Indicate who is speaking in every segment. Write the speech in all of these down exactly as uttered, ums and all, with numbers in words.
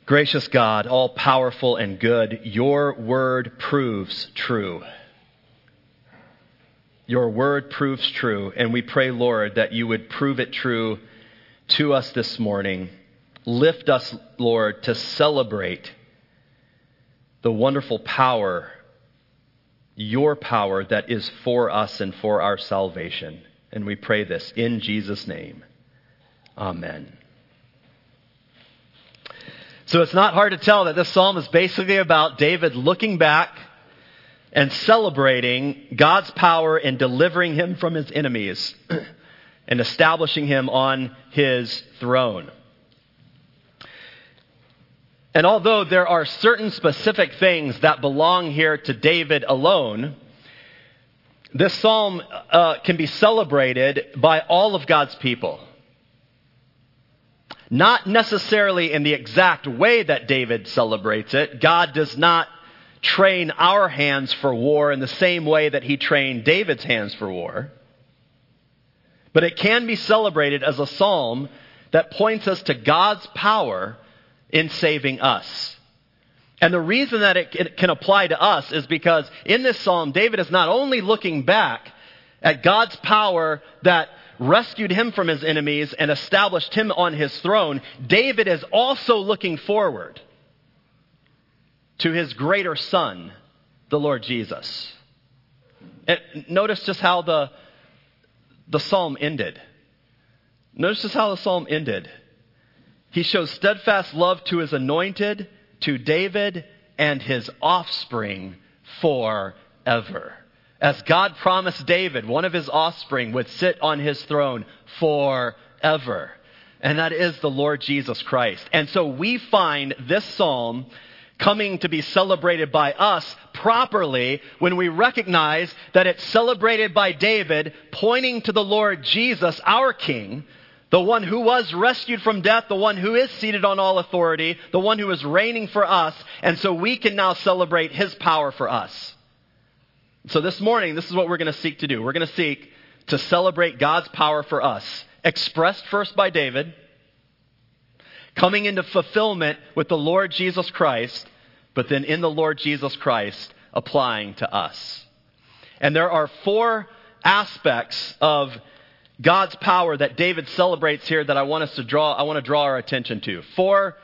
Speaker 1: Gracious God, all powerful and good, your word proves true. Your word proves true, and we pray, Lord, that you would prove it true to us this morning. Lift us, Lord, to celebrate the wonderful power, your power that is for us and for our salvation. And we pray this in Jesus' name. Amen. So it's not hard to tell that this psalm is basically about David looking back and celebrating God's power in delivering him from his enemies and establishing him on his throne. And although there are certain specific things that belong here to David alone, this psalm uh, can be celebrated by all of God's people. Not necessarily in the exact way that David celebrates it. God does not train our hands for war in the same way that he trained David's hands for war. But it can be celebrated as a psalm that points us to God's power in saving us. And the reason that it, it can apply to us is because in this psalm, David is not only looking back at God's power that rescued him from his enemies and established him on his throne, David is also looking forward to his greater son, the Lord Jesus. And notice just how the, the psalm ended. Notice just how the psalm ended. He shows steadfast love to his anointed, to David and his offspring forever. As God promised David, one of his offspring would sit on his throne forever. And that is the Lord Jesus Christ. And so we find this psalm coming to be celebrated by us properly when we recognize that it's celebrated by David, pointing to the Lord Jesus, our King, the one who was rescued from death, the one who is seated on all authority, the one who is reigning for us. And so we can now celebrate his power for us. So this morning, this is what we're going to seek to do. We're going to seek to celebrate God's power for us, expressed first by David, coming into fulfillment with the Lord Jesus Christ, but then in the Lord Jesus Christ applying to us. And there are four aspects of God's power that David celebrates here that I want us to draw, I want to draw our attention to. Four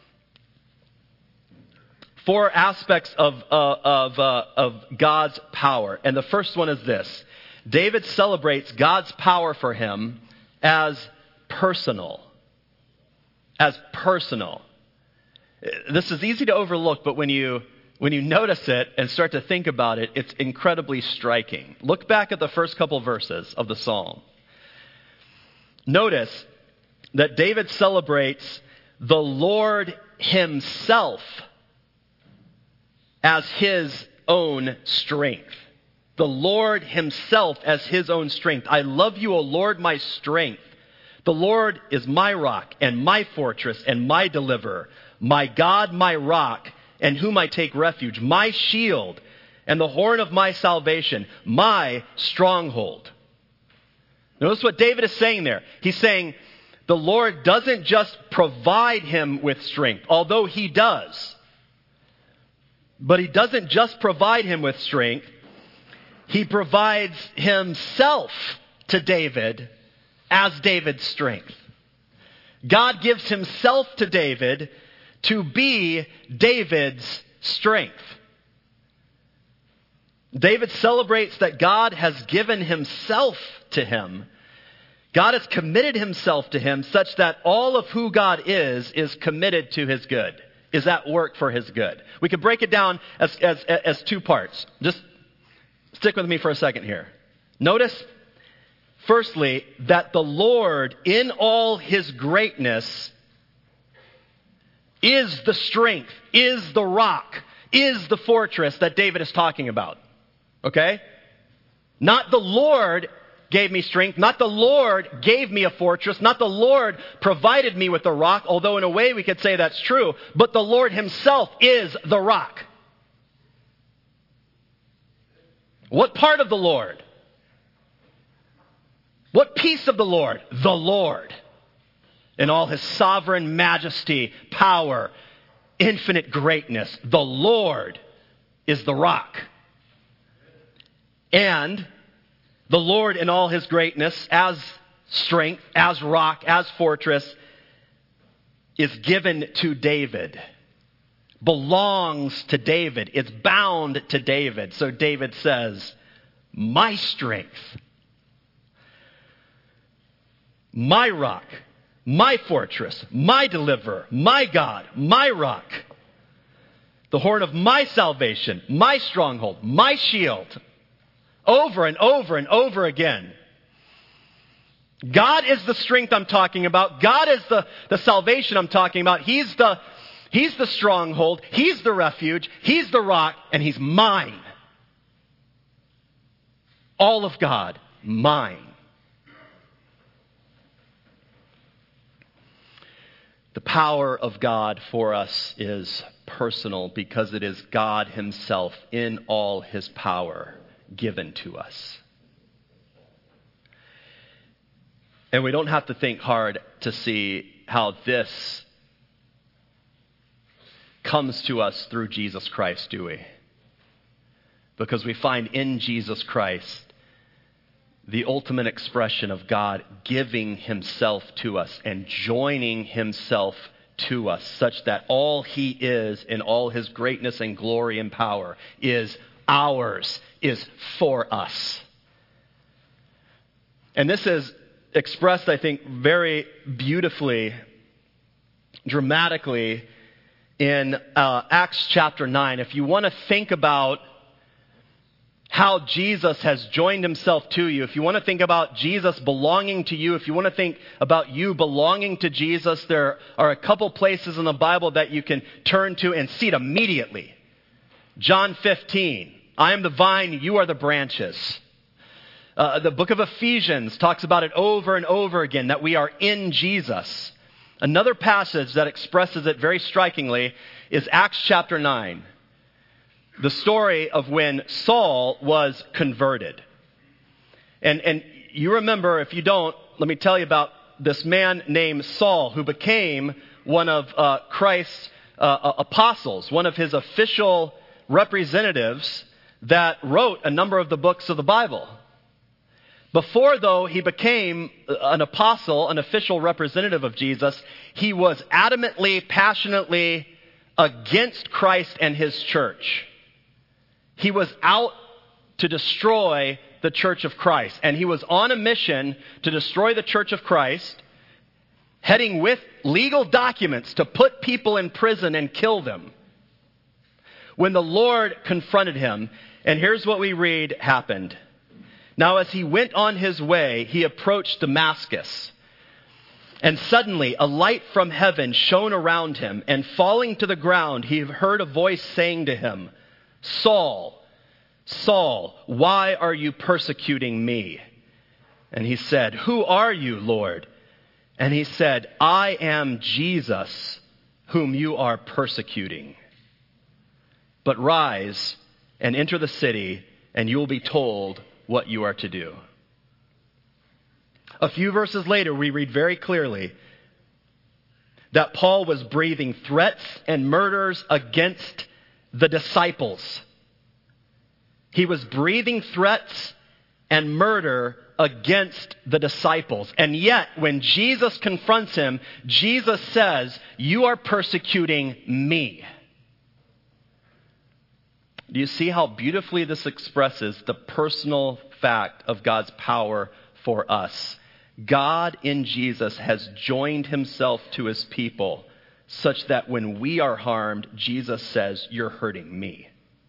Speaker 1: Four aspects of, uh, of, uh, of God's power. And the first one is this. David celebrates God's power for him as personal. As personal. This is easy to overlook, but when you, when you notice it and start to think about it, it's incredibly striking. Look back at the first couple verses of the psalm. Notice that David celebrates the Lord himself as his own strength. The Lord himself as his own strength. I love you, O Lord, my strength. The Lord is my rock and my fortress and my deliverer. My God, my rock, in whom I take refuge. My shield and the horn of my salvation. My stronghold. Notice what David is saying there. He's saying the Lord doesn't just provide him with strength, although he does. But he doesn't just provide him with strength. He provides himself to David as David's strength. God gives himself to David to be David's strength. David celebrates that God has given himself to him. God has committed himself to him such that all of who God is is committed to his good. Is at work for his good. We could break it down as, as, as two parts. Just stick with me for a second here. Notice, firstly, that the Lord, in all his greatness, is the strength, is the rock, is the fortress that David is talking about. Okay? Not the Lord gave me strength. Not the Lord gave me a fortress. Not the Lord provided me with a rock, although in a way we could say that's true. But the Lord himself is the rock. What part of the Lord? What piece of the Lord? The Lord. In all his sovereign majesty, power, infinite greatness. The Lord is the rock. And the Lord in all his greatness, as strength, as rock, as fortress, is given to David. Belongs to David. It's bound to David. So David says, my strength, my rock, my fortress, my deliverer, my God, my rock, the horn of my salvation, my stronghold, my shield. Over and over and over again. God is the strength I'm talking about. God is the, the salvation I'm talking about. He's the, he's the stronghold. He's the refuge. He's the rock. And he's mine. All of God, mine. The power of God for us is personal because it is God himself in all his power given to us. And we don't have to think hard to see how this comes to us through Jesus Christ, do we? Because we find in Jesus Christ the ultimate expression of God giving himself to us and joining himself to us, such that all he is in all his greatness and glory and power is ours, is for us. And this is expressed, I think, very beautifully, dramatically in uh, Acts chapter nine. If you want to think about how Jesus has joined himself to you, if you want to think about Jesus belonging to you, if you want to think about you belonging to Jesus, there are a couple places in the Bible that you can turn to and see it immediately. John fifteen, I am the vine, you are the branches. Uh, the book of Ephesians talks about it over and over again, that we are in Jesus. Another passage that expresses it very strikingly is Acts chapter nine. The story of when Saul was converted. And, and you remember, if you don't, let me tell you about this man named Saul, who became one of uh, Christ's uh, apostles, one of his official representatives that wrote a number of the books of the Bible. Before, though, he became an apostle, an official representative of Jesus, he was adamantly, passionately against Christ and his church. He was out to destroy the church of Christ. And he was on a mission to destroy the church of Christ, heading with legal documents to put people in prison and kill them. When the Lord confronted him, and here's what we read happened. Now, as he went on his way, he approached Damascus. And suddenly a light from heaven shone around him, and falling to the ground, he heard a voice saying to him, Saul, Saul, why are you persecuting me? And he said, who are you, Lord? And he said, I am Jesus, whom you are persecuting. But rise and enter the city, and you will be told what you are to do. A few verses later, we read very clearly that Paul was breathing threats and murders against the disciples. He was breathing threats and murder against the disciples. And yet, when Jesus confronts him, Jesus says, you are persecuting me. Do you see how beautifully this expresses the personal fact of God's power for us? God in Jesus has joined himself to his people such that when we are harmed, Jesus says, you're hurting me.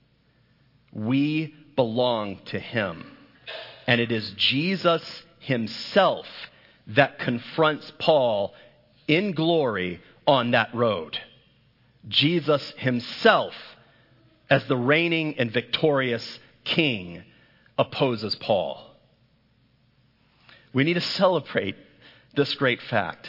Speaker 1: We belong to him. And it is Jesus himself that confronts Paul in glory on that road. Jesus himself, as the reigning and victorious king, opposes Paul. We need to celebrate this great fact.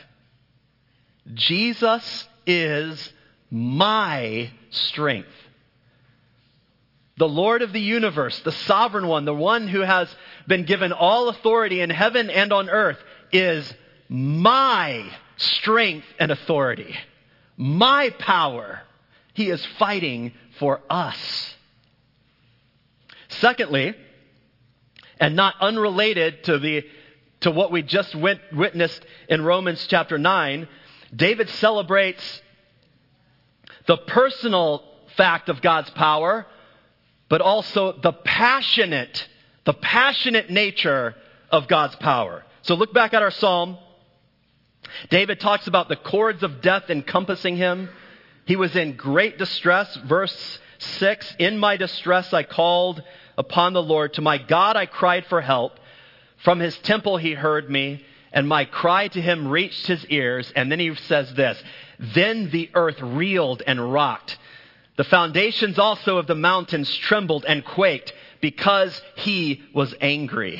Speaker 1: Jesus is my strength. The Lord of the universe, the sovereign one, the one who has been given all authority in heaven and on earth, is my strength and authority, my power. He is fighting for us. Secondly, and not unrelated to the to what we just went, witnessed in Romans chapter nine, David celebrates the personal fact of God's power, but also the passionate, the passionate nature of God's power. So look back at our psalm. David talks about the cords of death encompassing him. He was in great distress. Verse six, in my distress I called upon the Lord. To my God I cried for help. From his temple he heard me, and my cry to him reached his ears. And then he says this, then the earth reeled and rocked. The foundations also of the mountains trembled and quaked because he was angry.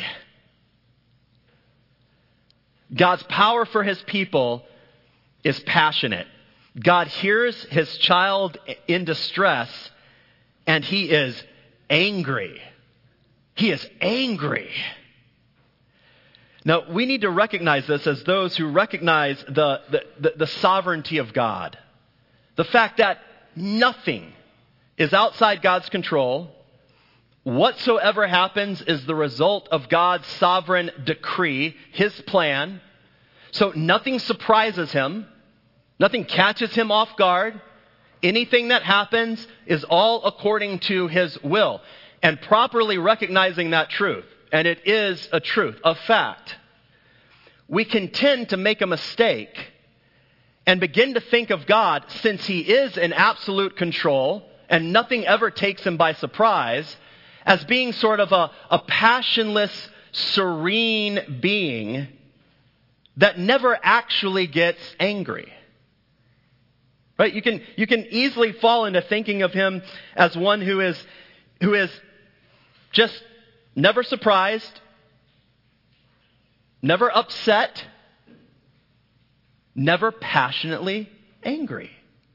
Speaker 1: God's power for his people is passionate. God hears his child in distress, and he is angry. He is angry. Now, we need to recognize this as those who recognize the, the, the, the sovereignty of God. The fact that nothing is outside God's control. Whatsoever happens is the result of God's sovereign decree, his plan. So nothing surprises him. Nothing catches him off guard. Anything that happens is all according to his will. And properly recognizing that truth, and it is a truth, a fact, we can tend to make a mistake and begin to think of God, since he is in absolute control and nothing ever takes him by surprise, as being sort of a, a passionless, serene being that never actually gets angry. Right? You can, you can easily fall into thinking of him as one who is, who is just never surprised, never upset, never passionately angry.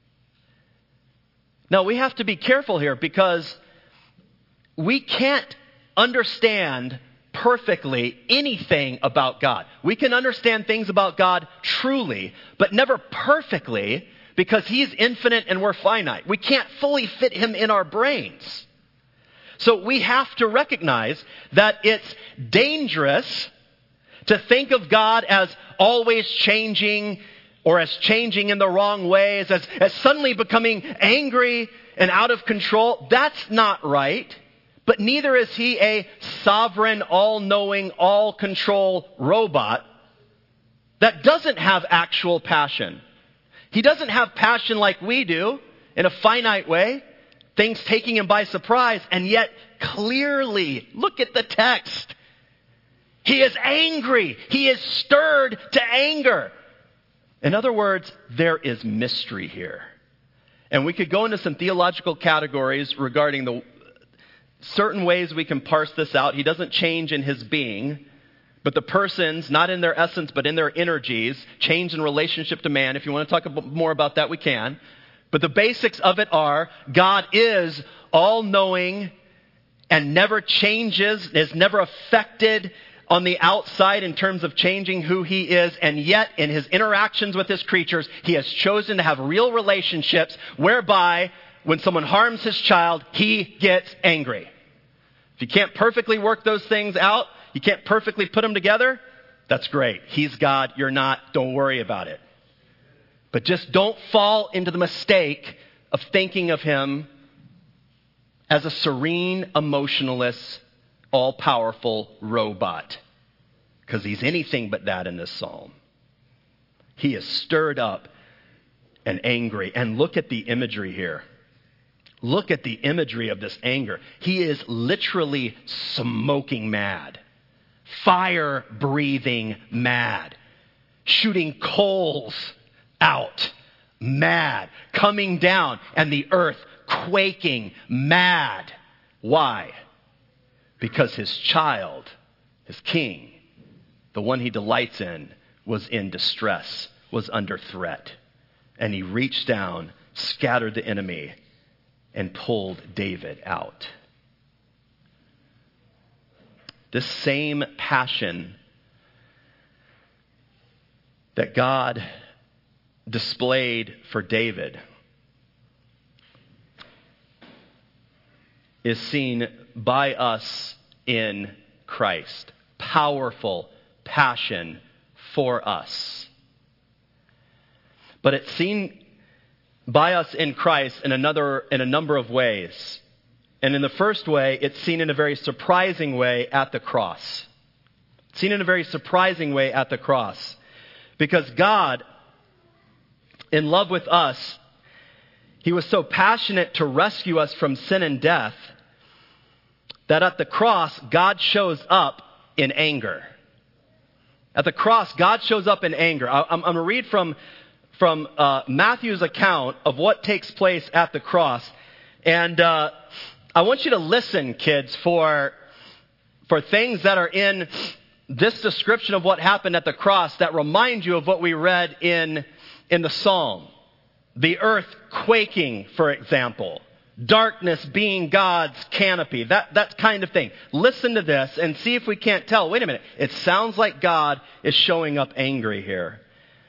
Speaker 1: Now, we have to be careful here because we can't understand perfectly anything about God. We can understand things about God truly, but never perfectly, because he's infinite and we're finite. We can't fully fit him in our brains. So we have to recognize that it's dangerous to think of God as always changing, or as changing in the wrong ways, as, as suddenly becoming angry and out of control. That's not right. But neither is he a sovereign, all-knowing, all-control robot that doesn't have actual passion. He doesn't have passion like we do in a finite way, things taking him by surprise, and yet clearly, look at the text. He is angry. He is stirred to anger. In other words, there is mystery here. And we could go into some theological categories regarding the certain ways we can parse this out. He doesn't change in his being, but the persons, not in their essence, but in their energies, change in relationship to man. If you want to talk more about that, we can. But the basics of it are, God is all-knowing and never changes, is never affected on the outside in terms of changing who he is, and yet in his interactions with his creatures, he has chosen to have real relationships whereby when someone harms his child, he gets angry. If you can't perfectly work those things out, you can't perfectly put them together, that's great. He's God, you're not, don't worry about it. But just don't fall into the mistake of thinking of him as a serene, emotionless, all-powerful robot, because he's anything but that in this psalm. He is stirred up and angry. And look at the imagery here. Look at the imagery of this anger. He is literally smoking mad, fire-breathing mad, shooting coals out, mad, coming down, and the earth quaking, mad. Why? Because his child, his king, the one he delights in, was in distress, was under threat. And he reached down, scattered the enemy, and pulled David out. This same passion that God displayed for David is seen by us in Christ. Powerful passion for us. But it's seen by us in Christ in another in a number of ways. And in the first way, it's seen in a very surprising way at the cross. It's seen in a very surprising way at the cross. Because God, in love with us, He was so passionate to rescue us from sin and death that at the cross, God shows up in anger. At the cross, God shows up in anger. I'm, I'm going to read from, from uh, Matthew's account of what takes place at the cross. And uh, I want you to listen, kids, for, for things that are in this description of what happened at the cross that remind you of what we read in, in the psalm. The earth quaking, for example. Darkness being God's canopy. That, that kind of thing. Listen to this and see if we can't tell. Wait a minute. It sounds like God is showing up angry here.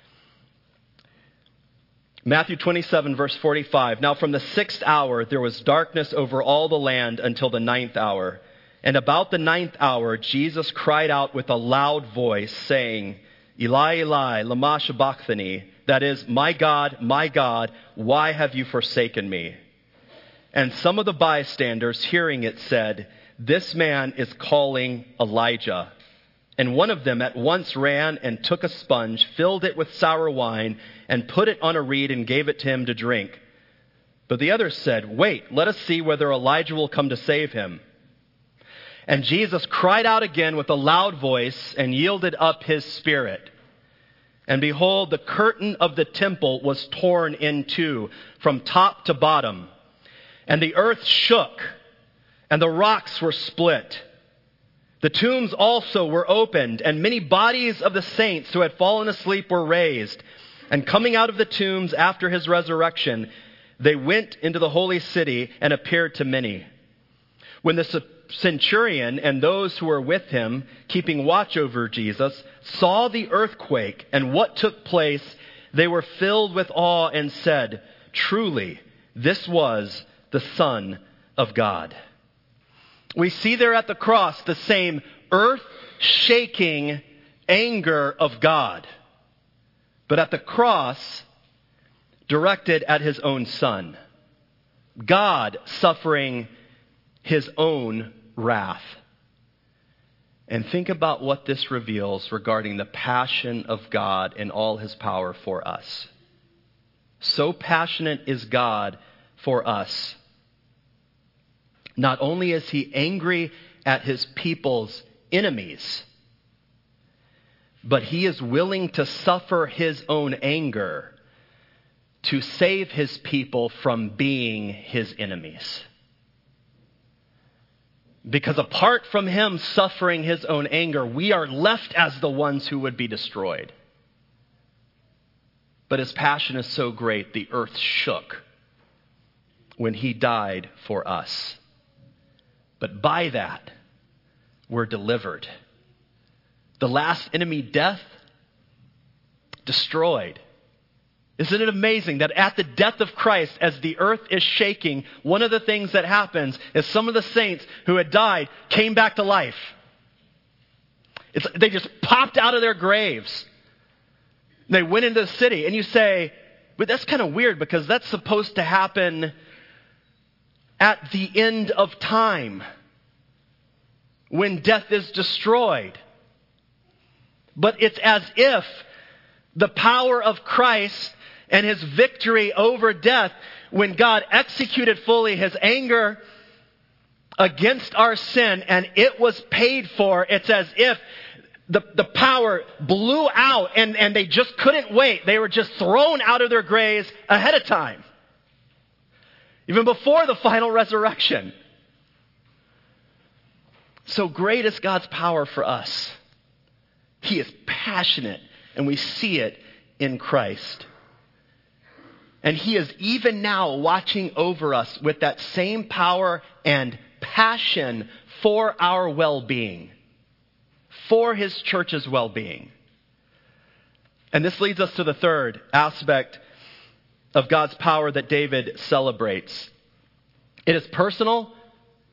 Speaker 1: Matthew twenty-seven, verse forty-five. Now from the sixth hour there was darkness over all the land until the ninth hour. And about the ninth hour Jesus cried out with a loud voice, saying, Eli, Eli, lama sabachthani. That is, my God, my God, why have you forsaken me? And some of the bystanders hearing it said, this man is calling Elijah. And one of them at once ran and took a sponge, filled it with sour wine, and put it on a reed and gave it to him to drink. But the others said, wait, let us see whether Elijah will come to save him. And Jesus cried out again with a loud voice and yielded up his spirit. And behold, the curtain of the temple was torn in two from top to bottom. And the earth shook, and the rocks were split. The tombs also were opened, and many bodies of the saints who had fallen asleep were raised. And coming out of the tombs after his resurrection, they went into the holy city and appeared to many. When the centurion and those who were with him, keeping watch over Jesus, saw the earthquake and what took place, they were filled with awe and said, truly, this was the Son of God. We see there at the cross the same earth-shaking anger of God, but at the cross, directed at his own Son. God suffering his own wrath. And think about what this reveals regarding the passion of God and all his power for us. So passionate is God for us. Not only is he angry at his people's enemies, but he is willing to suffer his own anger to save his people from being his enemies. Because apart from him suffering his own anger, we are left as the ones who would be destroyed. But his passion is so great, the earth shook when he died for us. But by that, we're delivered. The last enemy, death, destroyed. Isn't it amazing that at the death of Christ, as the earth is shaking, one of the things that happens is some of the saints who had died came back to life. It's, they just popped out of their graves. They went into the city. And you say, but that's kind of weird because that's supposed to happen at the end of time, when death is destroyed. But it's as if the power of Christ and his victory over death, when God executed fully his anger against our sin and it was paid for, it's as if the, the power blew out and, and they just couldn't wait. They were just thrown out of their graves ahead of time. Even before the final resurrection. So great is God's power for us. He is passionate, and we see it in Christ. And he is even now watching over us with that same power and passion for our well-being, for his church's well-being. And this leads us to the third aspect of God's power that David celebrates. It is personal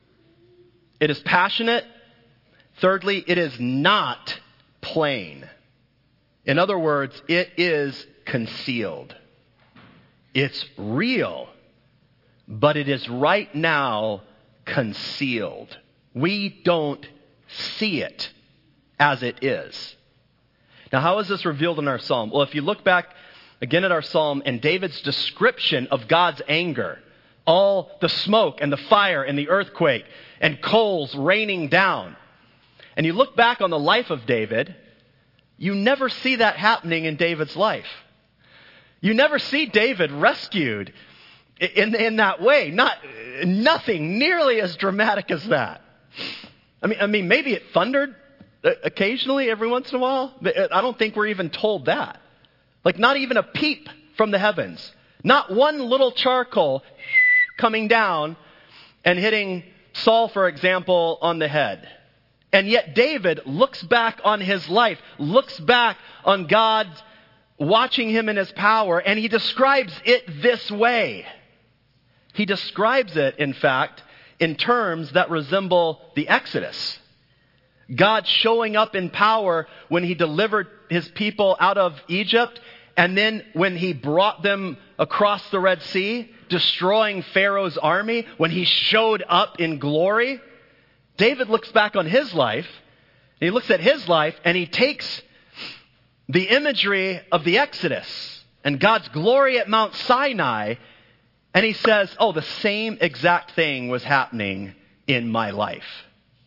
Speaker 1: It is passionate. Thirdly, it is not plain. In other words, it is concealed. It's real, but it is right now concealed. We don't see it as it is. Now, how is this revealed in our psalm? Well, if you look back again at our psalm and David's description of God's anger, all the smoke and the fire and the earthquake and coals raining down, and you look back on the life of David, you never see that happening in David's life. You never see David rescued in, in that way. Not, nothing nearly as dramatic as that. I mean, I mean, maybe it thundered occasionally every once in a while. I don't think we're even told that. Like not even a peep from the heavens. Not one little charcoal coming down and hitting Saul, for example, on the head. And yet David looks back on his life, looks back on God watching him in his power, and he describes it this way. He describes it, in fact, in terms that resemble the Exodus. God showing up in power when he delivered his people out of Egypt, and then when he brought them across the Red Sea, destroying Pharaoh's army, when he showed up in glory. David looks back on his life, and he looks at his life, and he takes the imagery of the Exodus and God's glory at Mount Sinai, and he says, oh, the same exact thing was happening in my life.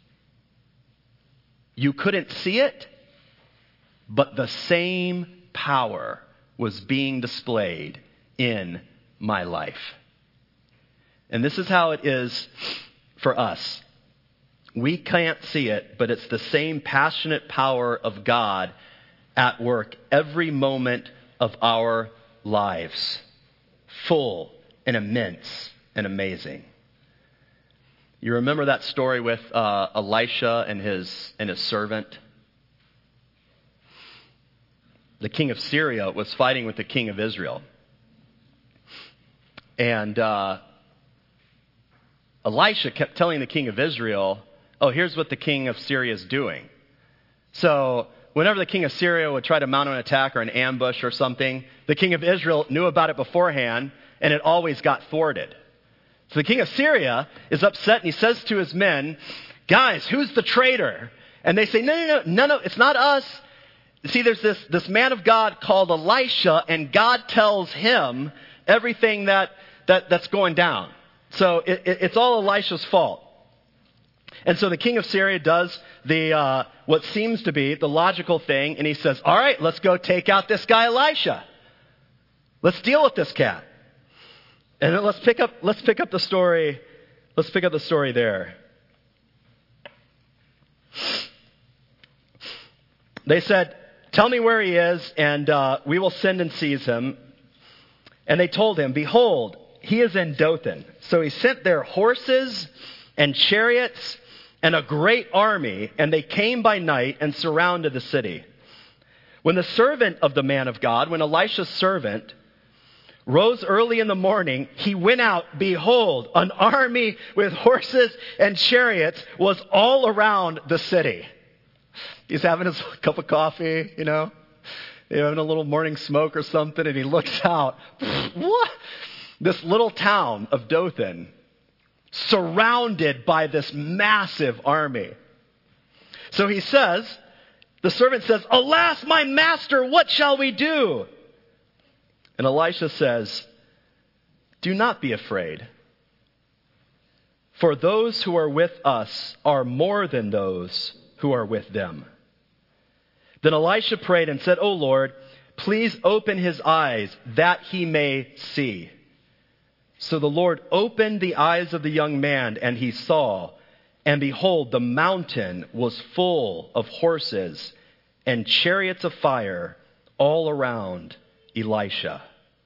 Speaker 1: You couldn't see it, but the same power was being displayed in my life. And this is how it is for us. We can't see it, but it's the same passionate power of God at work every moment of our lives. Full and immense and amazing. You remember that story with uh, Elisha and his and his servant? The king of Syria was fighting with the king of Israel. And uh, Elisha kept telling the king of Israel, oh, here's what the king of Syria is doing. So whenever the king of Syria would try to mount an attack or an ambush or something, the king of Israel knew about it beforehand, and it always got thwarted. So the king of Syria is upset, and he says to his men, guys, who's the traitor? And they say, no, no, no, no, no, it's not us. See, there's this, this man of God called Elisha, and God tells him everything that, that that's going down. So it, it, it's all Elisha's fault. And so the king of Syria does the uh, what seems to be the logical thing, and he says, all right, let's go take out this guy Elisha. Let's deal with this cat. And then let's pick up let's pick up the story. Let's pick up the story there. They said, tell me where he is, and uh, we will send and seize him. And they told him, behold, he is in Dothan. So he sent their horses and chariots and a great army, and they came by night and surrounded the city. When the servant of the man of God, when Elisha's servant rose early in the morning, he went out. Behold, an army with horses and chariots was all around the city. He's having his cup of coffee, you know, He's having a little morning smoke or something, and he looks out. What? This little town of Dothan, surrounded by this massive army. So he says, the servant says, alas, my master, what shall we do? And Elisha says, do not be afraid, for those who are with us are more than those who are with them. Then Elisha prayed and said, O Lord, please open his eyes that he may see. So the Lord opened the eyes of the young man, and he saw, and behold, the mountain was full of horses and chariots of fire all around Elisha.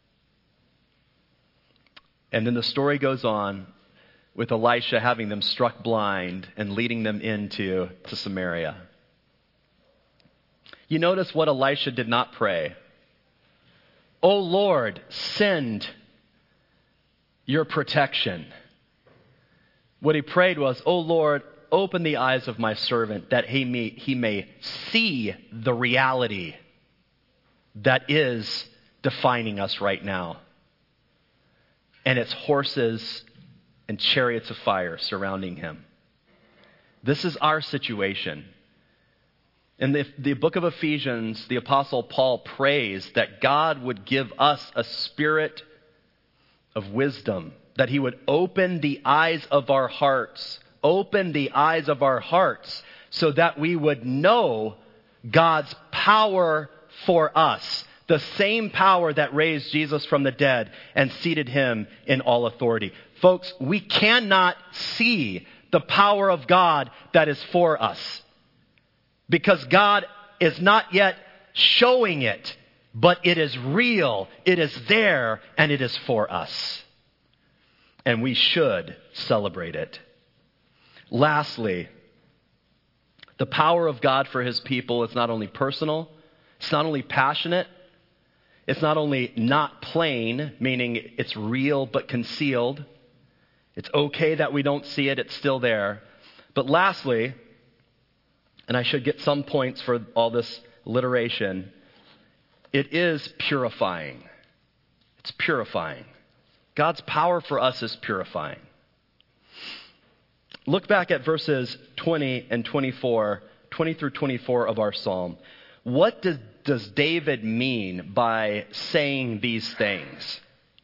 Speaker 1: And then the story goes on with Elisha having them struck blind and leading them into to Samaria. You notice what Elisha did not pray. O Lord, send your protection. What he prayed was, O Lord, open the eyes of my servant that he may, he may see the reality that is defining us right now. And it's horses and chariots of fire surrounding him. This is our situation. In the, the book of Ephesians, the Apostle Paul prays that God would give us a spirit of wisdom, that he would open the eyes of our hearts, open the eyes of our hearts so that we would know God's power for us, the same power that raised Jesus from the dead and seated him in all authority. Folks, we cannot see the power of God that is for us, because God is not yet showing it, but it is real, it is there, and it is for us. And we should celebrate it. Lastly, the power of God for his people is not only personal, it's not only passionate, it's not only not plain, meaning it's real but concealed. It's okay that we don't see it, it's still there. But lastly, and I should get some points for all this alliteration, it is purifying. It's purifying. God's power for us is purifying. Look back at verses twenty and twenty-four, twenty through twenty-four of our psalm. What does, does David mean by saying these things?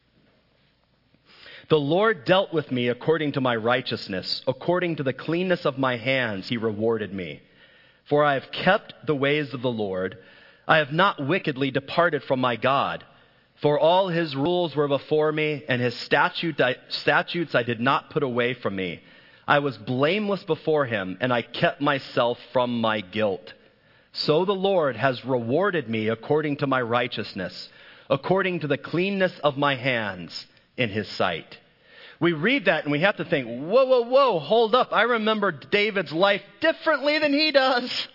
Speaker 1: The Lord dealt with me according to my righteousness. According to the cleanness of my hands, he rewarded me. For I have kept the ways of the Lord. I have not wickedly departed from my God. For all his rules were before me, and his statute I, statutes I did not put away from me. I was blameless before him, and I kept myself from my guilt. So the Lord has rewarded me according to my righteousness, according to the cleanness of my hands in his sight. We read that and we have to think, whoa, whoa, whoa, hold up. I remember David's life differently than he does.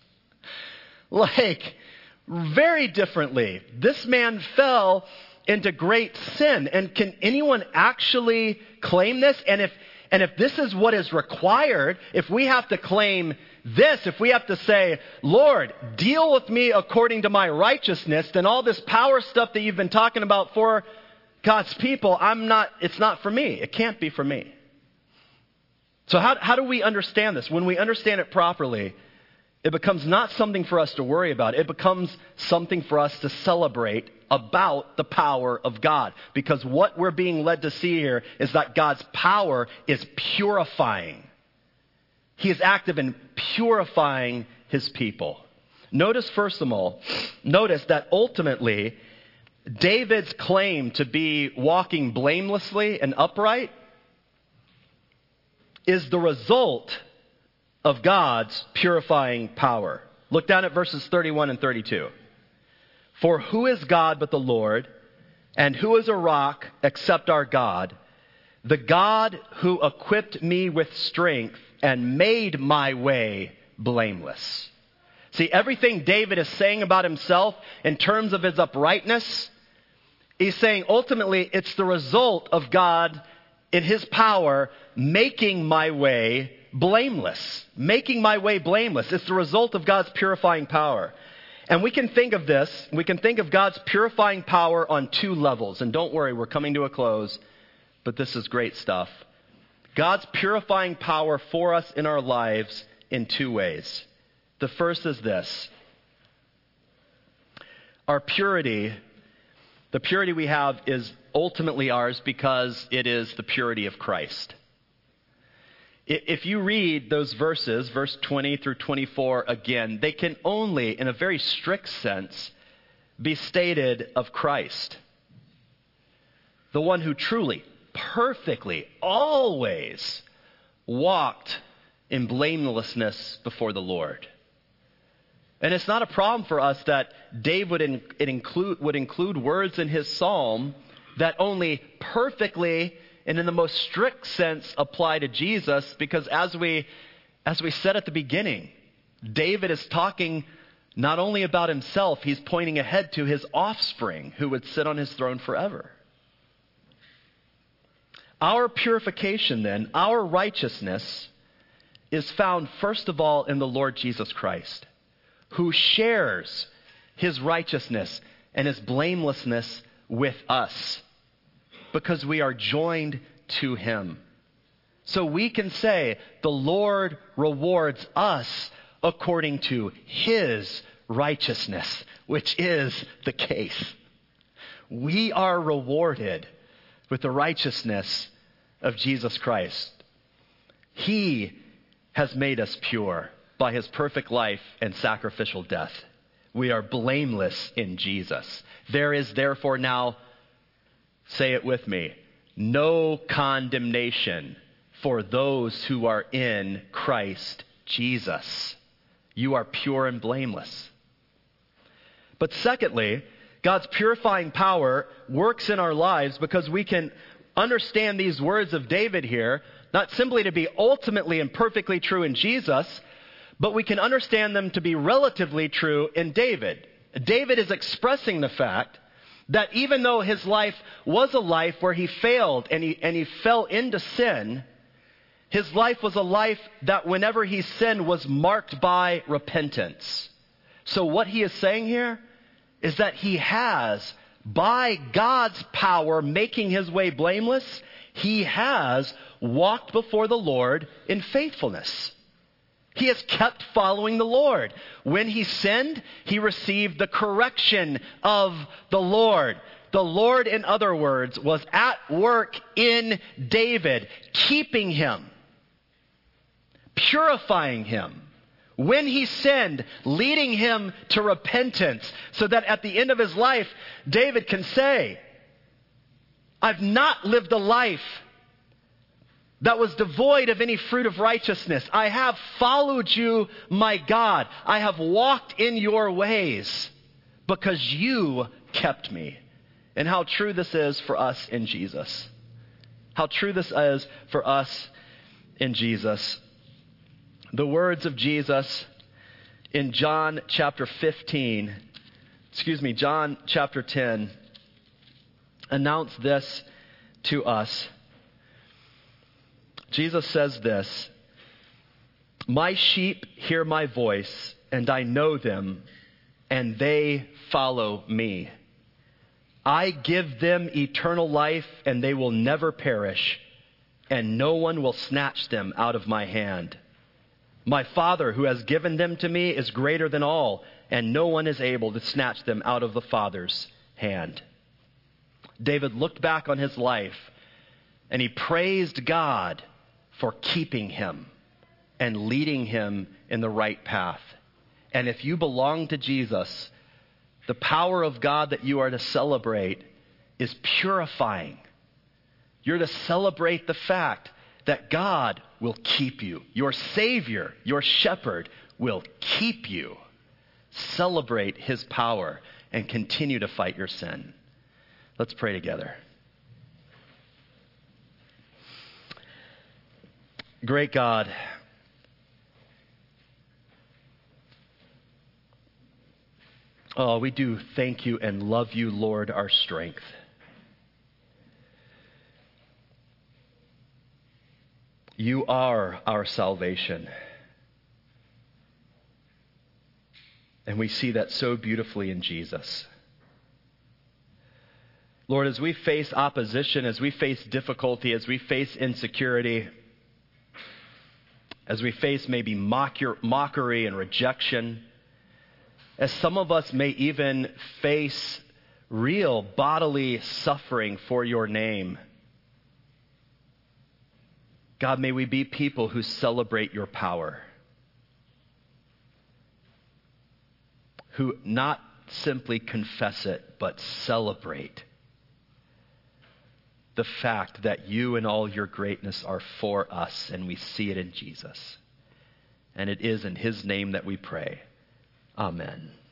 Speaker 1: Like, very differently. This man fell into great sin. And can anyone actually claim this? And if and if this is what is required, if we have to claim this, if we have to say, Lord, deal with me according to my righteousness, then all this power stuff that you've been talking about for God's people, I'm not, it's not for me. It can't be for me. So how, how do we understand this? When we understand it properly, it becomes not something for us to worry about. It becomes something for us to celebrate about the power of God. Because what we're being led to see here is that God's power is purifying. He is active in purifying his people. Notice, first of all, notice that ultimately, David's claim to be walking blamelessly and upright is the result of God's purifying power. Look down at verses thirty-one and thirty-two. For who is God but the Lord, and who is a rock except our God, the God who equipped me with strength and made my way blameless. See, everything David is saying about himself in terms of his uprightness, he's saying ultimately it's the result of God in his power making my way blameless. Making my way blameless. It's the result of God's purifying power. And we can think of this, we can think of God's purifying power on two levels. And don't worry, we're coming to a close, but this is great stuff. God's purifying power for us in our lives in two ways. The first is this. Our purity, the purity we have is ultimately ours because it is the purity of Christ. If you read those verses, verse twenty through twenty-four again, they can only, in a very strict sense, be stated of Christ. The one who truly, perfectly, always walked in blamelessness before the Lord. And it's not a problem for us that David would, in, it include, would include words in his psalm that only perfectly and in the most strict sense apply to Jesus, because as we, as we said at the beginning, David is talking not only about himself, he's pointing ahead to his offspring who would sit on his throne forever. Our purification then, our righteousness, is found first of all in the Lord Jesus Christ, who shares his righteousness and his blamelessness with us because we are joined to him. So we can say the Lord rewards us according to his righteousness, which is the case. We are rewarded with the righteousness of Jesus Christ. He has made us pure by his perfect life and sacrificial death. We are blameless in Jesus. There is therefore now, say it with me, no condemnation for those who are in Christ Jesus. You are pure and blameless. But secondly, God's purifying power works in our lives because we can understand these words of David here, not simply to be ultimately and perfectly true in Jesus, but we can understand them to be relatively true in David. David is expressing the fact that even though his life was a life where he failed and he, and he fell into sin, his life was a life that whenever he sinned was marked by repentance. So what he is saying here is that he has, by God's power making his way blameless, he has walked before the Lord in faithfulness. He has kept following the Lord. When he sinned, he received the correction of the Lord. The Lord, in other words, was at work in David, keeping him, purifying him. When he sinned, leading him to repentance, so that at the end of his life, David can say, I've not lived a life that was devoid of any fruit of righteousness. I have followed you, my God. I have walked in your ways because you kept me. And how true this is for us in Jesus. How true this is for us in Jesus. The words of Jesus in John chapter fifteen, excuse me, John chapter ten, announce this to us. Jesus says this, my sheep hear my voice, and I know them, and they follow me. I give them eternal life, and they will never perish, and no one will snatch them out of my hand. My Father, who has given them to me, is greater than all, and no one is able to snatch them out of the Father's hand. David looked back on his life, and he praised God for keeping him and leading him in the right path. And if you belong to Jesus, the power of God that you are to celebrate is purifying. You're to celebrate the fact that God will keep you. Your Savior, your Shepherd, will keep you. Celebrate his power and continue to fight your sin. Let's pray together. Great God, oh, we do thank you and love you, Lord, our strength. You are our salvation. And we see that so beautifully in Jesus. Lord, as we face opposition, as we face difficulty, as we face insecurity, as we face maybe mocker, mockery and rejection, as some of us may even face real bodily suffering for your name, God, may we be people who celebrate your power, who not simply confess it, but celebrate the fact that you and all your greatness are for us, and we see it in Jesus. And it is in his name that we pray. Amen.